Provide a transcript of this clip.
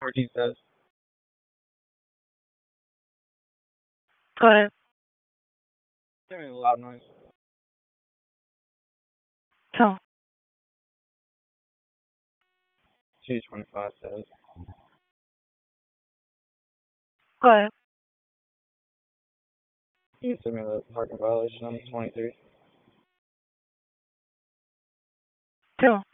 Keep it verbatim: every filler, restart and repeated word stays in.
fourteen says. Go ahead. There ain't a loud noise. Tell. two twenty-five says. Go ahead. You can send me the parking violation on the twenty-three. Tell.